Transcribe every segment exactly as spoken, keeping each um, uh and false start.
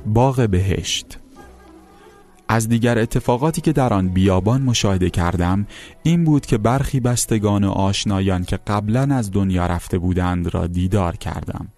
باغ بهشت. از دیگر اتفاقاتی که در آن بیابان مشاهده کردم این بود که برخی بستگان و آشنایان که قبلا از دنیا رفته بودند را دیدار کردم.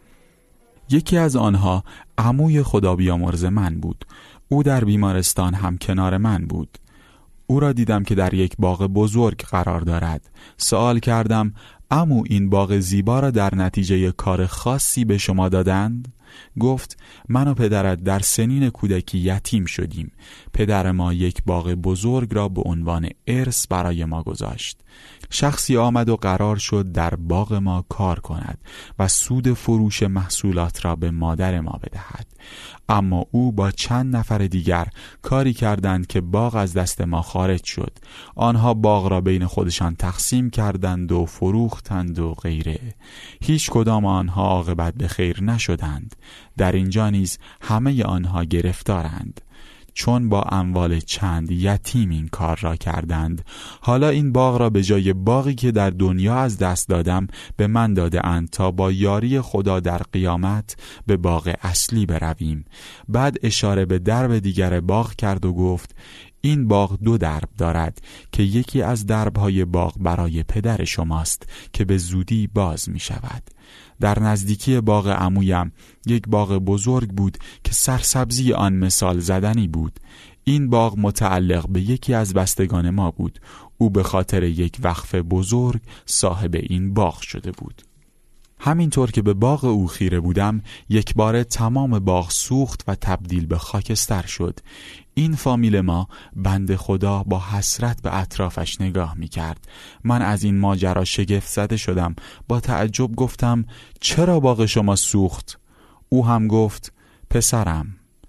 یکی از آنها عموی خدا بیامرز من بود. او در بیمارستان هم کنار من بود. او را دیدم که در یک باغ بزرگ قرار دارد. سوال کردم: عمو، این باغ زیبا را در نتیجه کار خاصی به شما دادند؟ گفت: من و پدرت در سنین کودکی یتیم شدیم. پدر ما یک باغ بزرگ را به عنوان ارث برای ما گذاشت. شخصی آمد و قرار شد در باغ ما کار کند و سود فروش محصولات را به مادر ما بدهد. اما او با چند نفر دیگر کاری کردند که باغ از دست ما خارج شد. آنها باغ را بین خودشان تقسیم کردند و فروختند و غیره. هیچ کدام آنها عاقبت به خیر نشدند. در اینجا نیز همه آنها گرفتارند، چون با اموال چند یتیم این کار را کردند. حالا این باغ را به جای باغی که در دنیا از دست دادم به من داده اند تا با یاری خدا در قیامت به باغ اصلی برویم. بعد اشاره به درب دیگر باغ کرد و گفت: این باغ دو درب دارد که یکی از دربهای باغ برای پدر شماست که به زودی باز می شود. در نزدیکی باغ عمویم یک باغ بزرگ بود که سرسبزی آن مثال زدنی بود. این باغ متعلق به یکی از بستگان ما بود. او به خاطر یک وقف بزرگ صاحب این باغ شده بود. همینطور که به باغ او خیره بودم، یک بار تمام باغ سوخت و تبدیل به خاکستر شد. این فامیل ما بنده خدا با حسرت به اطرافش نگاه می کرد. من از این ماجرا شگفت زده شدم. با تعجب گفتم: چرا باغ شما سوخت؟ او هم گفت: پسرم،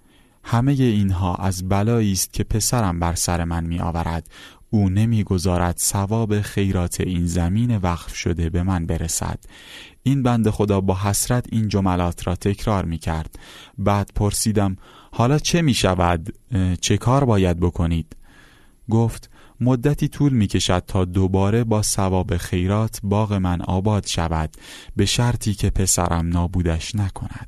همه اینها از بلایی است که پسرم بر سر من می آورد. او نمیگذارد ثواب خیرات این زمین وقف شده به من برسد. این بنده خدا با حسرت این جملات را تکرار می کرد. بعد پرسیدم: حالا چه می شود؟ چه کار باید بکنید؟ گفت: مدتی طول می کشد تا دوباره با ثواب خیرات باغ من آباد شود، به شرطی که پسرم نابودش نکند.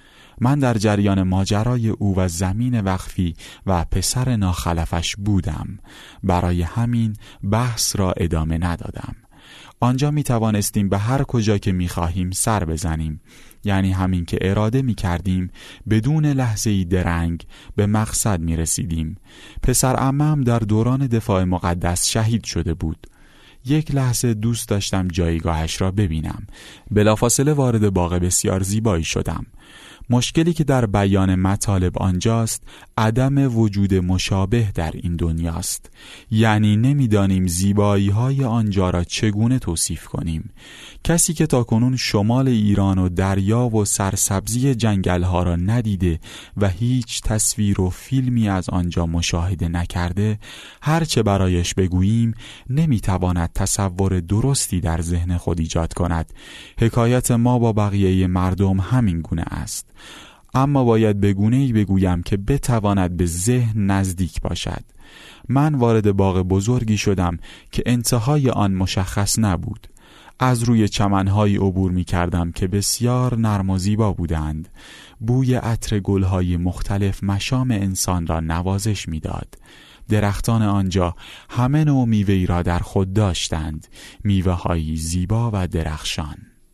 من در جریان ماجرای او و زمین وقفی و پسر ناخلفش بودم. برای همین بحث را ادامه ندادم. آنجا می توانستیم به هر کجا که می خواهیم سر بزنیم، یعنی همین که اراده می کردیم بدون لحظه‌ای درنگ به مقصد می رسیدیم. پسر عمم در دوران دفاع مقدس شهید شده بود. یک لحظه دوست داشتم جایگاهش را ببینم. بلافاصله وارد باغ بسیار زیبایی شدم. مشکلی که در بیان مطالب آنجاست عدم وجود مشابه در این دنیاست. یعنی نمیدانیم زیبایی های آنجا را چگونه توصیف کنیم. کسی که تاکنون شمال ایران و دریا و سرسبزی جنگل ها را ندیده و هیچ تصویر و فیلمی از آنجا مشاهده نکرده، هرچه برایش بگوییم نمیتواند تصور درستی در ذهن خود ایجاد کند. حکایت ما با بقیه مردم همین گونه است. اما باید به گونه‌ای بگویم که بتواند به ذهن نزدیک باشد. من وارد باغ بزرگی شدم که انتهای آن مشخص نبود. از روی چمن‌هایی عبور می‌کردم که بسیار نرم و زیبا بودند. بوی عطر گل‌های مختلف مشام انسان را نوازش می‌داد. درختان آنجا همه نوع میوه‌ای را در خود داشتند، میوه‌هایی زیبا و درخشان.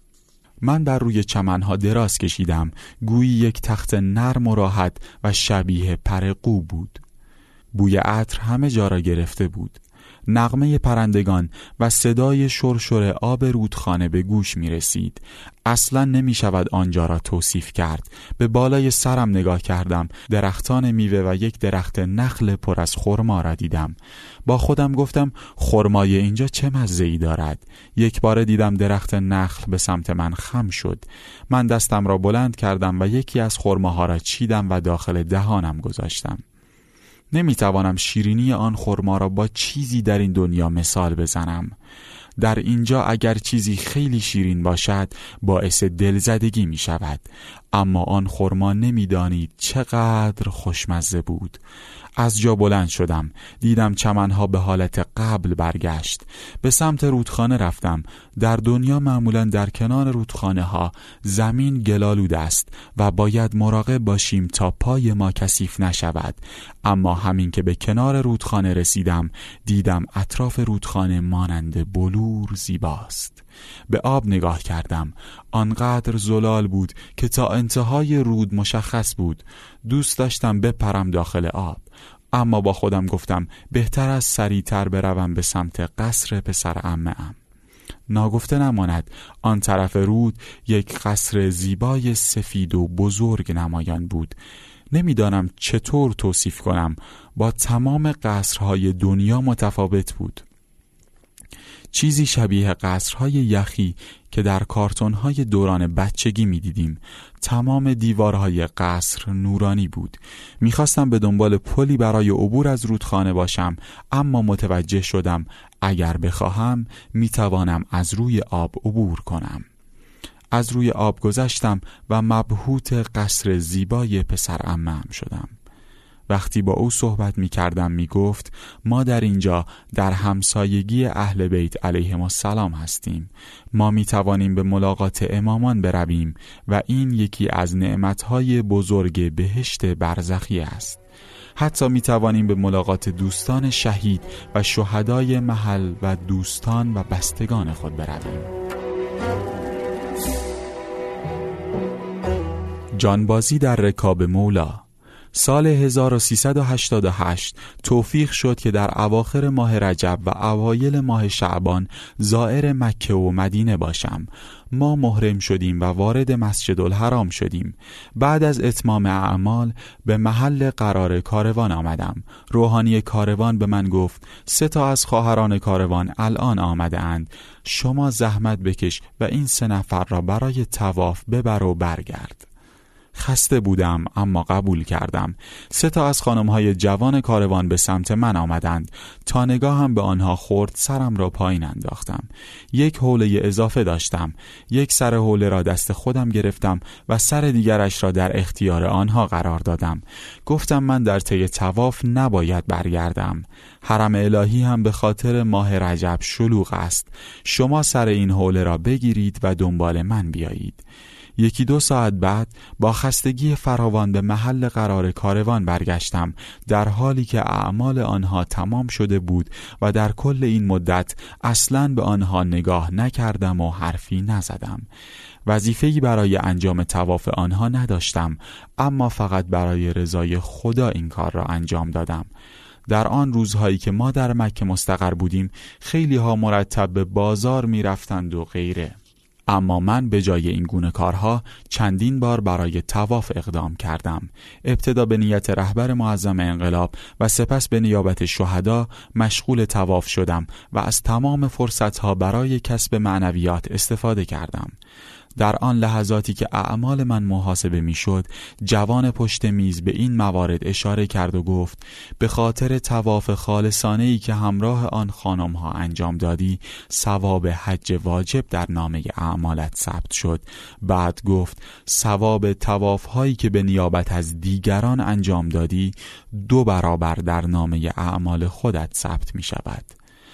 من بر روی چمنها دراز کشیدم، گویی یک تخت نرم و راحت و شبیه پر قو بود. بوی عطر همه جا را گرفته بود. نغمه پرندگان و صدای شرشر آب رودخانه به گوش می رسید. اصلا نمی شود آنجا را توصیف کرد. به بالای سرم نگاه کردم. درختان میوه و یک درخت نخل پر از خرما را دیدم. با خودم گفتم خرمای اینجا چه مزه‌ای دارد. یک بار دیدم درخت نخل به سمت من خم شد. من دستم را بلند کردم و یکی از خرماها را چیدم و داخل دهانم گذاشتم. نمیتوانم شیرینی آن خرما را با چیزی در این دنیا مثال بزنم. در اینجا اگر چیزی خیلی شیرین باشد باعث دلزدگی می شود، اما آن خرما نمیدانید چقدر خوشمزه بود. از جا بلند شدم، دیدم چمنها به حالت قبل برگشت. به سمت رودخانه رفتم. در دنیا معمولا در کنار رودخانه ها زمین گلالود است و باید مراقب باشیم تا پای ما کثیف نشود. اما همین که به کنار رودخانه رسیدم دیدم اطراف رودخانه مانند بلور زیباست. به آب نگاه کردم. آنقدر زلال بود که تا انتهای رود مشخص بود. دوست داشتم بپرم داخل آب، اما با خودم گفتم بهتر از سریعتر بروم به سمت قصر پسر عمه‌ام. ناگفته نماند آن طرف رود یک قصر زیبای سفید و بزرگ نمایان بود. نمیدانم چطور توصیف کنم، با تمام قصرهای دنیا متفاوت بود. چیزی شبیه قصرهای یخی که در کارتون‌های دوران بچگی می‌دیدیم. تمام دیوارهای قصر نورانی بود. می‌خواستم به دنبال پلی برای عبور از رودخانه باشم، اما متوجه شدم اگر بخواهم می‌توانم از روی آب عبور کنم. از روی آب گذشتم و مبهوت قصر زیبای پسر عمه‌ام شدم. وقتی با او صحبت می کردم می گفت ما در اینجا در همسایگی اهل بیت علیهم السلام هستیم. ما می توانیم به ملاقات امامان برویم و این یکی از نعمتهای بزرگ بهشت برزخی است. حتی می توانیم به ملاقات دوستان شهید و شهدای محل و دوستان و بستگان خود برویم. جانبازی در رکاب مولا. سال هزار و سیصد و هشتاد و هشت توفیق شد که در اواخر ماه رجب و اوایل ماه شعبان زائر مکه و مدینه باشم. ما محرم شدیم و وارد مسجد الحرام شدیم. بعد از اتمام اعمال به محل قرار کاروان آمدم. روحانی کاروان به من گفت سه تا از خواهران کاروان الان آمده اند. شما زحمت بکش و این سه نفر را برای طواف ببر و برگرد. خسته بودم اما قبول کردم. سه تا از خانم‌های جوان کاروان به سمت من آمدند. تا نگاهم به آنها خورد سرم را پایین انداختم. یک حوله اضافه داشتم. یک سر حوله را دست خودم گرفتم و سر دیگرش را در اختیار آنها قرار دادم. گفتم من در طی طواف نباید برگردم. حرم الهی هم به خاطر ماه رجب شلوغ است. شما سر این حوله را بگیرید و دنبال من بیایید. یکی دو ساعت بعد با خستگی فراوان به محل قرار کاروان برگشتم، در حالی که اعمال آنها تمام شده بود و در کل این مدت اصلاً به آنها نگاه نکردم و حرفی نزدم. وظیفه‌ای برای انجام طواف آنها نداشتم، اما فقط برای رضای خدا این کار را انجام دادم. در آن روزهایی که ما در مکه مستقر بودیم خیلی ها مرتب به بازار می رفتند و غیره، اما من به جای این گونه کارها چندین بار برای طواف اقدام کردم. ابتدا به نیت رهبر معظم انقلاب و سپس به نیابت شهدا مشغول طواف شدم و از تمام فرصتها برای کسب معنویات استفاده کردم. در آن لحظاتی که اعمال من محاسبه میشد، جوان پشت میز به این موارد اشاره کرد و گفت به خاطر طواف خالصانه‌ای که همراه آن خانم‌ها انجام دادی، ثواب حج واجب در نامه اعمالت ثبت شد. بعد گفت ثواب طواف‌هایی که به نیابت از دیگران انجام دادی دو برابر در نامه اعمال خودت ثبت می شود.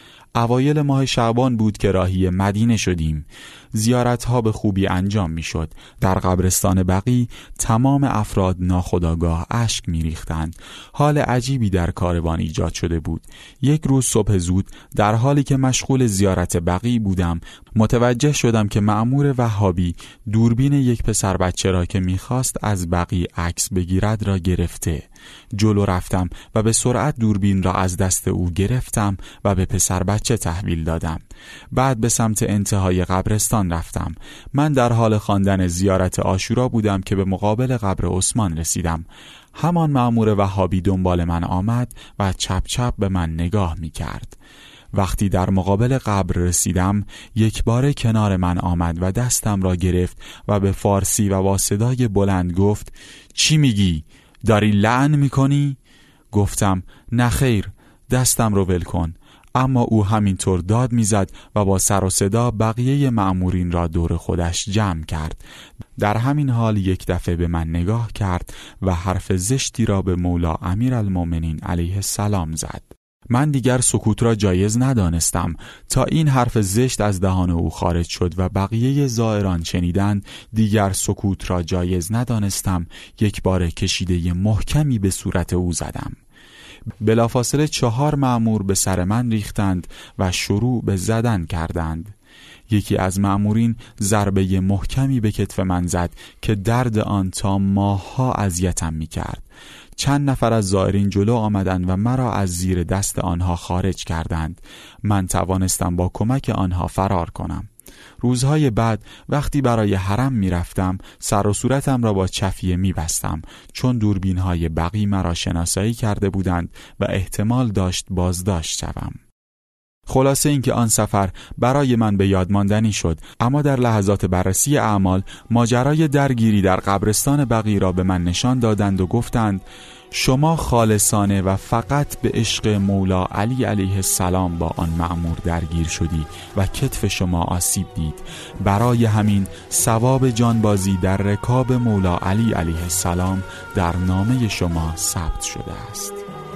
اوایل ماه شعبان بود که راهی مدینه شدیم. زیارتها به خوبی انجام می شد. در قبرستان بقیع تمام افراد ناخودآگاه اشک می ریختند. حال عجیبی در کاروان ایجاد شده بود. یک روز صبح زود در حالی که مشغول زیارت بقیع بودم، متوجه شدم که مأمور وهابی دوربین یک پسر بچه را که می خواست از بقیع عکس بگیرد را گرفته. جلو رفتم و به سرعت دوربین را از دست او گرفتم و به پسر بچه تحویل دادم. بعد به سمت انتهای قبرستان رفتم. من در حال خواندن زیارت عاشورا بودم که به مقابل قبر عثمان رسیدم. همان مأمور وهابی دنبال من آمد و چپ چپ به من نگاه می کرد. وقتی در مقابل قبر رسیدم، یک بار کنار من آمد و دستم را گرفت و به فارسی و با صدای بلند گفت چی میگی؟ داری لعن میکنی؟ گفتم نه خیر، دستم رو ول کن. اما او همینطور داد میزد و با سر و صدا بقیه مأمورین را دور خودش جمع کرد. در همین حال یک دفعه به من نگاه کرد و حرف زشتی را به مولا امیرالمؤمنین علیه السلام زد. من دیگر سکوت را جایز ندانستم تا این حرف زشت از دهان او خارج شد و بقیه زائران شنیدند. دیگر سکوت را جایز ندانستم. یک بار کشیده محکمی به صورت او زدم. بلافاصله چهار مأمور به سر من ریختند و شروع به زدن کردند. یکی از مأمورین ضربه محکمی به کتف من زد که درد آن تا ماه‌ها اذیتم می‌کرد. چند نفر از زائرین جلو آمدند و مرا از زیر دست آنها خارج کردند. من توانستم با کمک آنها فرار کنم. روزهای بعد وقتی برای حرم می رفتم سر و صورتم را با چفیه می بستم، چون دوربین‌های بقی مرا شناسایی کرده بودند و احتمال داشت بازداشت شوم. خلاصه اینکه آن سفر برای من به یاد ماندنی شد، اما در لحظات بررسی اعمال ماجرای درگیری در قبرستان بقی را به من نشان دادند و گفتند شما خالصانه و فقط به عشق مولا علی علیه السلام با آن مأمور درگیر شدی و کتف شما آسیب دید. برای همین ثواب جانبازی در رکاب مولا علی علیه السلام در نامه شما ثبت شده است.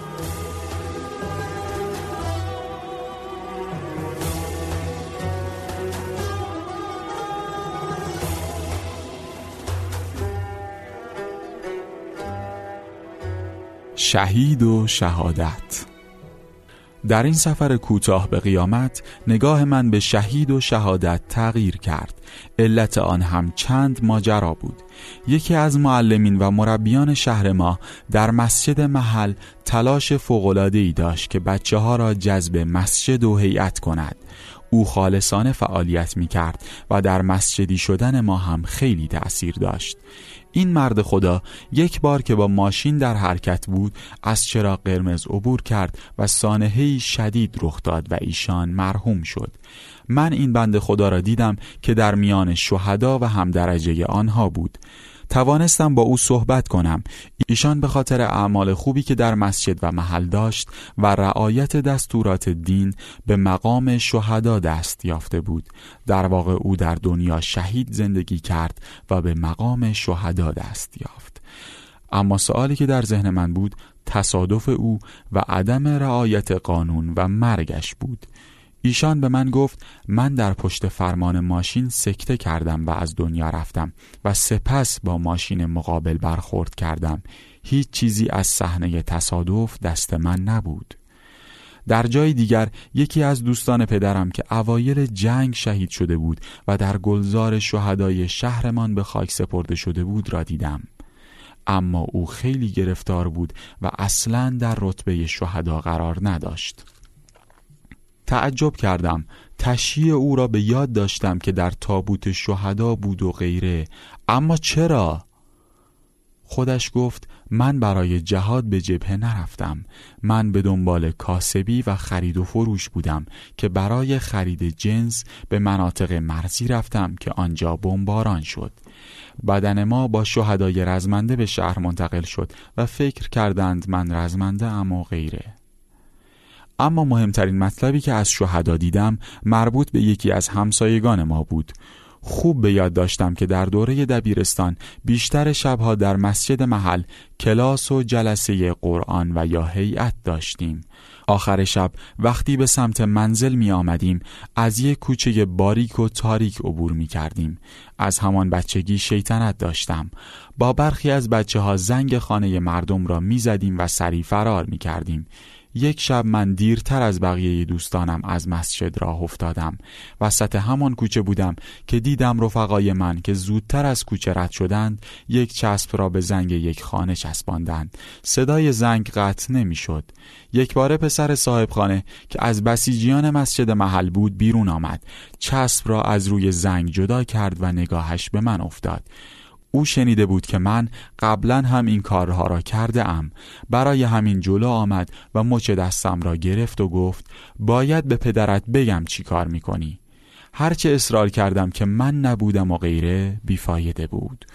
شهید و شهادت. در این سفر کوتاه به قیامت نگاه من به شهید و شهادت تغییر کرد. علت آن هم چند ماجرا بود. یکی از معلمین و مربیان شهر ما در مسجد محل تلاش فوق‌العاده‌ای داشت که بچه ها را جذب مسجد و هیئت کند. او خالصانه فعالیت می کرد و در مسجدی شدن ما هم خیلی تأثیر داشت. این مرد خدا یک بار که با ماشین در حرکت بود از چراغ قرمز عبور کرد و سانحه‌ای شدید رخ داد و ایشان مرحوم شد. من این بنده خدا را دیدم که در میان شهدا و هم درجه آنها بود. توانستم با او صحبت کنم. ایشان به خاطر اعمال خوبی که در مسجد و محل داشت و رعایت دستورات دین به مقام شهدا دست یافته بود. در واقع او در دنیا شهید زندگی کرد و به مقام شهدا دست یافت. اما سوالی که در ذهن من بود تصادف او و عدم رعایت قانون و مرگش بود. ایشان به من گفت من در پشت فرمان ماشین سکته کردم و از دنیا رفتم و سپس با ماشین مقابل برخورد کردم. هیچ چیزی از صحنه تصادف دست من نبود. در جای دیگر یکی از دوستان پدرم که اوایل جنگ شهید شده بود و در گلزار شهدای شهرمان به خاک سپرده شده بود را دیدم. اما او خیلی گرفتار بود و اصلاً در رتبه شهدا قرار نداشت. تعجب کردم. تشییع او را به یاد داشتم که در تابوت شهدا بود و غیره. اما چرا؟ خودش گفت من برای جهاد به جبهه نرفتم. من به دنبال کاسبی و خرید و فروش بودم که برای خرید جنس به مناطق مرزی رفتم که آنجا بمباران شد. بدن ما با شهدای رزمنده به شهر منتقل شد و فکر کردند من رزمنده ام و غیره. اما مهمترین مطلبی که از شهدا دیدم مربوط به یکی از همسایگان ما بود. خوب به یاد داشتم که در دوره دبیرستان بیشتر شبها در مسجد محل کلاس و جلسه قرآن و یا هیئت داشتیم. آخر شب وقتی به سمت منزل می آمدیم از یک کوچه باریک و تاریک عبور می کردیم. از همان بچگی شیطنت داشتم. با برخی از بچه ها زنگ خانه مردم را می زدیم و سری فرار می کردیم. یک شب من دیرتر از بقیه دوستانم از مسجد راه افتادم. وسط همان کوچه بودم که دیدم رفقای من که زودتر از کوچه رد شدند یک چسب را به زنگ یک خانه چسباندند. صدای زنگ قطع نمی شد. یک باره پسر صاحب خانه که از بسیجیان مسجد محل بود بیرون آمد. چسب را از روی زنگ جدا کرد و نگاهش به من افتاد. او شنیده بود که من قبلا هم این کارها را کرده ام. برای همین جلو آمد و مچ دستم را گرفت و گفت باید به پدرت بگم چی کار میکنی. هرچه اصرار کردم که من نبودم و غیره بیفایده بود.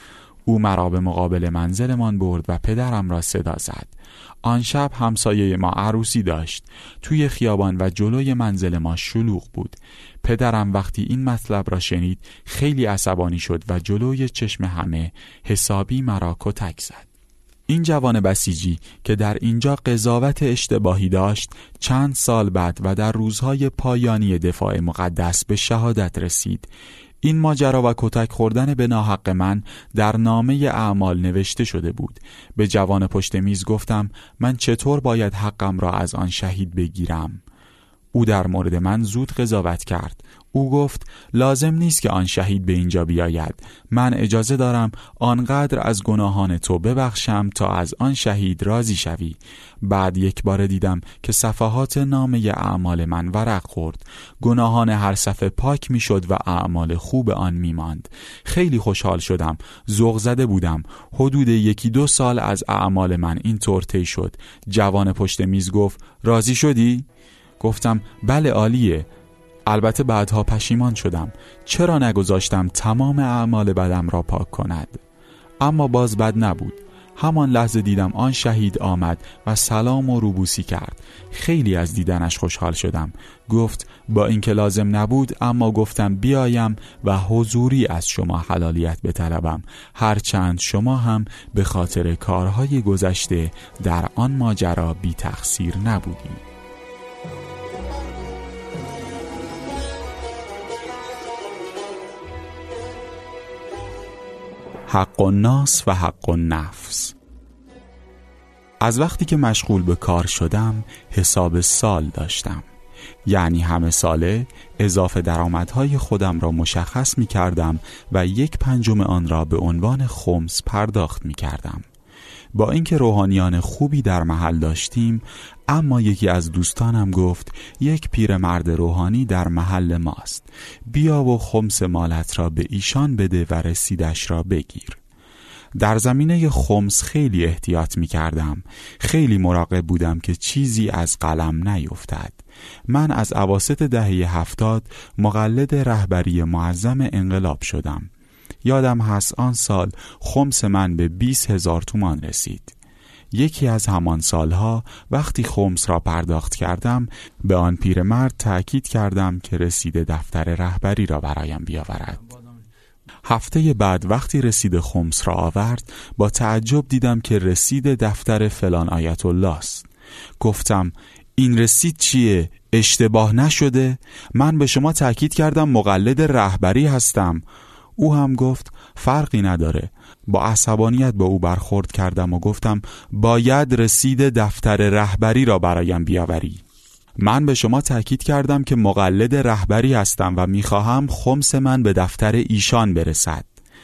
او مرا به مقابل منزلمان برد و پدرم را صدا زد. آن شب همسایه ما عروسی داشت. توی خیابان و جلوی منزل ما شلوغ بود. پدرم وقتی این مطلب را شنید خیلی عصبانی شد و جلوی چشم همه حسابی مرا کتک زد. این جوان بسیجی که در اینجا قضاوت اشتباهی داشت چند سال بعد و در روزهای پایانی دفاع مقدس به شهادت رسید. این ماجرا و کتک خوردن به ناحق من در نامه اعمال نوشته شده بود. به جوان پشت میز گفتم من چطور باید حقم را از آن شهید بگیرم؟ او در مورد من زود قضاوت کرد. او گفت لازم نیست که آن شهید به اینجا بیاید. من اجازه دارم آنقدر از گناهان تو ببخشم تا از آن شهید راضی شوی. بعد یک بار دیدم که صفحات نامه اعمال من ورق خورد. گناهان هر صفحه پاک می شد و اعمال خوب آن می ماند. خیلی خوشحال شدم. ذوق زده بودم. حدود یکی دو سال از اعمال من این طور طی شد. جوان پشت میز گفت راضی شدی؟ گفتم بله عالیه. البته بعدها پشیمان شدم. چرا نگذاشتم تمام اعمال بدم را پاک کند؟ اما باز بد نبود. همان لحظه دیدم آن شهید آمد و سلام و روبوسی کرد. خیلی از دیدنش خوشحال شدم. گفت با اینکه لازم نبود اما گفتم بیایم و حضوری از شما حلالیت بطلبم، هرچند شما هم به خاطر کارهای گذشته در آن ماجرا بی تقصیر نبودید. حق الناس و حق النفس. از وقتی که مشغول به کار شدم حساب سال داشتم. یعنی همه ساله اضافه درآمدهای خودم را مشخص می کردم و یک پنجم آن را به عنوان خمس پرداخت می کردم. با اینکه روحانیان خوبی در محل داشتیم، اما یکی از دوستانم گفت یک پیرمرد روحانی در محل ماست، بیا و خمس مالت را به ایشان بده و رسیدش را بگیر. در زمینه خمس خیلی احتیاط می کردم. خیلی مراقب بودم که چیزی از قلم نیفتد. من از اواسط دهه هفتاد مقلد رهبری معظم انقلاب شدم. یادم هست آن سال خمس من به بیست هزار تومان رسید. یکی از همان سالها وقتی خمس را پرداخت کردم به آن پیرمرد تأکید کردم که رسید دفتر رهبری را برایم بیاورد. هفته بعد وقتی رسید خمس را آورد با تعجب دیدم که رسید دفتر فلان آیت الله است. گفتم این رسید چیه؟ اشتباه نشده؟ من به شما تأکید کردم مقلد رهبری هستم. او هم گفت فرقی نداره. با عصبانیت با او برخورد کردم و گفتم باید رسید دفتر رهبری را برایم بیاوری. من به شما تأکید کردم که مقلد رهبری هستم و میخواهم خمس من به دفتر ایشان برسد.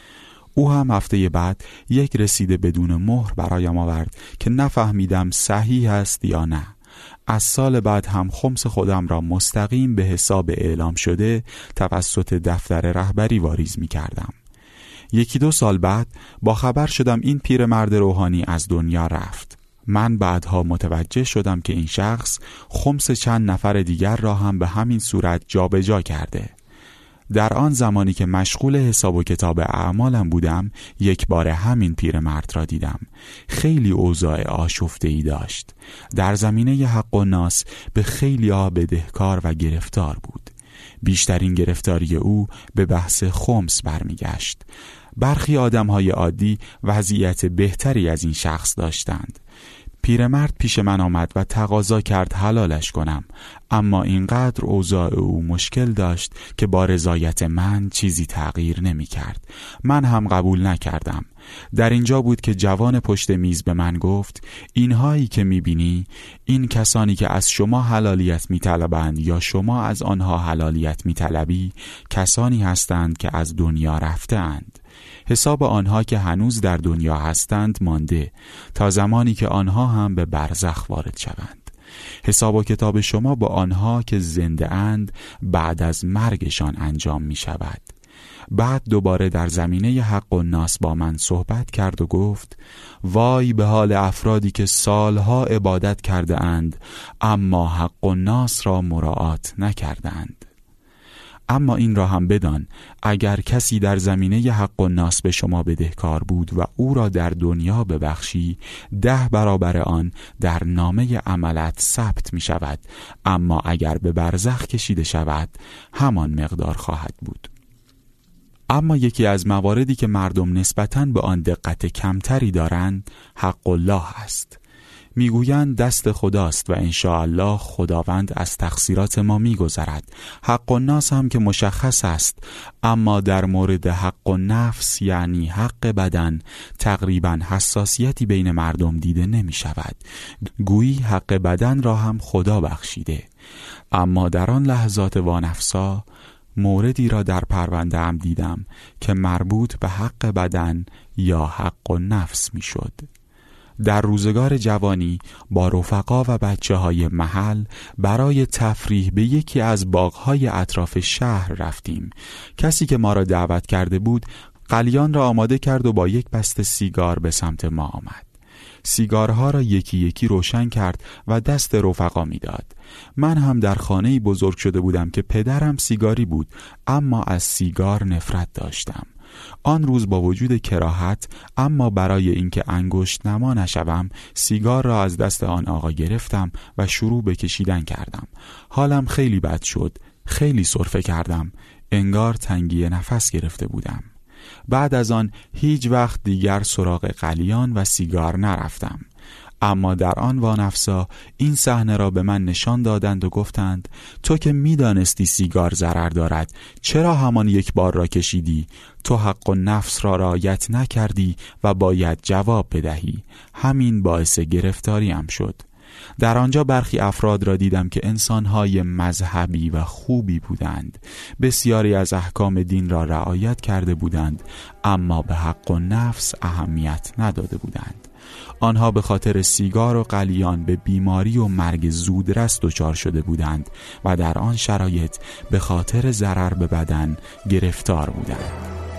او هم هفته بعد یک رسید بدون مهر برایم آورد که نفهمیدم صحیح است یا نه. از سال بعد هم خمس خودم را مستقیم به حساب اعلام شده توسط دفتر رهبری واریز می کردم. یکی دو سال بعد با خبر شدم این پیرمرد روحانی از دنیا رفت. من بعدها متوجه شدم که این شخص خمس چند نفر دیگر را هم به همین صورت جابجا کرده. در آن زمانی که مشغول حساب و کتاب اعمالم بودم یک بار همین پیرمرد را دیدم. خیلی اوضاع آشفته‌ای داشت. در زمینه حق و ناس به خیلی ها بدهکار و گرفتار بود. بیشترین گرفتاری او به بحث خمس برمیگشت. برخی آدم‌های عادی وضعیت بهتری از این شخص داشتند. پیرمرد پیش من آمد و تقاضا کرد حلالش کنم، اما اینقدر اوضاع او مشکل داشت که با رضایت من چیزی تغییر نمی کرد. من هم قبول نکردم. در اینجا بود که جوان پشت میز به من گفت اینهایی که می بینی، این کسانی که از شما حلالیت می طلبند یا شما از آنها حلالیت می طلبی، کسانی هستند که از دنیا رفته اند. حساب آنها که هنوز در دنیا هستند مانده تا زمانی که آنها هم به برزخ وارد شوند. حساب و کتاب شما با آنها که زنده اند بعد از مرگشان انجام می شود. بعد دوباره در زمینه حق و ناس با من صحبت کرد و گفت وای به حال افرادی که سالها عبادت کرده اند اما حق و ناس را مراعات نکرده اند. اما این را هم بدان، اگر کسی در زمینه حق الناس به شما بدهکار بود و او را در دنیا ببخشی، ده برابر آن در نامه عملت ثبت می شود، اما اگر به برزخ کشیده شود همان مقدار خواهد بود. اما یکی از مواردی که مردم نسبتاً به آن دقت کمتری دارند حق الله است. میگویند دست خداست و انشاءالله خداوند از تقصیرات ما میگذرد. حق الناس هم که مشخص است، اما در مورد حق النفس یعنی حق بدن تقریبا حساسیتی بین مردم دیده نمی شود. گویی حق بدن را هم خدا بخشیده. اما در آن لحظات وانفسا موردی را در پرونده ام دیدم که مربوط به حق بدن یا حق النفس می شد. در روزگار جوانی با رفقا و بچه های محل برای تفریح به یکی از باغ‌های اطراف شهر رفتیم. کسی که ما را دعوت کرده بود قلیان را آماده کرد و با یک بسته سیگار به سمت ما آمد. سیگارها را یکی یکی روشن کرد و دست رفقا میداد. من هم در خانه‌ای بزرگ شده بودم که پدرم سیگاری بود، اما از سیگار نفرت داشتم. آن روز با وجود کراهت، اما برای اینکه انگشت نما نشوم، سیگار را از دست آن آقا گرفتم و شروع به کشیدن کردم. حالم خیلی بد شد، خیلی سرفه کردم، انگار تنگی نفس گرفته بودم. بعد از آن هیچ وقت دیگر سراغ قلیان و سیگار نرفتم. اما در آن وانفسا این صحنه را به من نشان دادند و گفتند تو که میدانستی سیگار ضرر دارد، چرا همان یک بار را کشیدی؟ تو حق النفس را رعایت نکردی و باید جواب بدهی. همین باعث گرفتاریم شد. در آنجا برخی افراد را دیدم که انسانهای مذهبی و خوبی بودند. بسیاری از احکام دین را رعایت کرده بودند، اما به حق النفس اهمیت نداده بودند. آنها به خاطر سیگار و قلیان به بیماری و مرگ زودرس دچار شده بودند و در آن شرایط به خاطر ضرر به بدن گرفتار بودند.